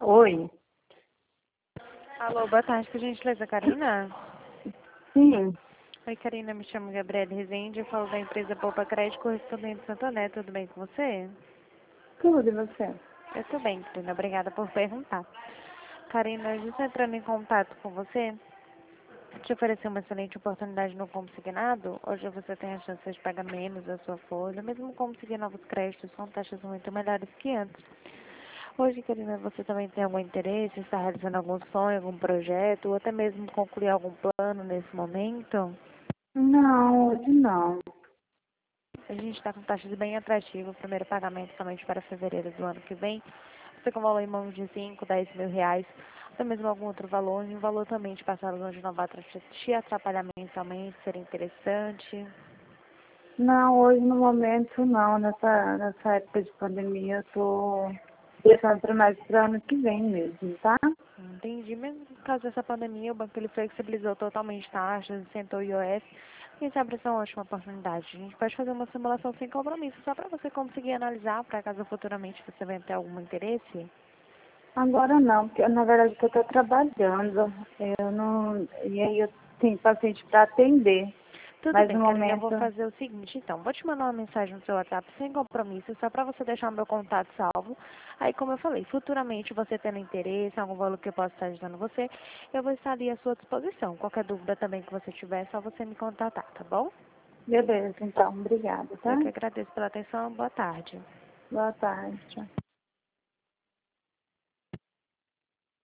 Oi. Alô, boa tarde, por gentileza, Karina? Sim, Oi, Karina, me chamo Gabriela Rezende, eu falo da empresa Poupa Crédito Correspondente Santander, tudo bem com você? tudo e você? Eu tô bem, Karina, obrigada por perguntar. Karina, eu estou entrando em contato com você, te oferecer uma excelente oportunidade no consignado. Hoje você tem a chance de pagar menos a sua folha, mesmo conseguir novos créditos com taxas muito melhores que antes. Hoje, Karina, você também tem algum interesse em estar realizando algum sonho, algum projeto, ou até mesmo concluir algum plano nesse momento? Não, hoje não. A gente está com taxas bem atrativas, o primeiro pagamento somente para fevereiro do ano que vem. Você com valor em mãos de 5, 10 mil reais, até mesmo algum outro valor, e um valor também de parcelas onde não vai te atrapalhar mensalmente, seria interessante. Não, hoje no momento não. Nessa época de pandemia eu tô deixando para mais para ano que vem mesmo, tá? Entendi. Mesmo por causa dessa pandemia, o banco ele flexibilizou totalmente taxas, sentou o IOF. Quem sabe essa é uma ótima oportunidade. A gente pode fazer uma simulação sem compromisso, só para você conseguir analisar, para caso futuramente você venha ter algum interesse. Agora não, porque na verdade eu tô trabalhando. Eu não. E aí eu tenho paciente para atender. Tudo Mas bem, no Karina, eu vou momento. fazer o seguinte, então. Vou te mandar uma mensagem no seu WhatsApp sem compromisso, só para você deixar o meu contato salvo. Aí, como eu falei, futuramente você tendo interesse, algum valor que eu possa estar ajudando você, eu vou estar ali à sua disposição. Qualquer dúvida também que você tiver, é só você me contatar, tá bom? Beleza, então. Obrigada, tá? Eu que agradeço pela atenção. Boa tarde. Boa tarde. Tchau.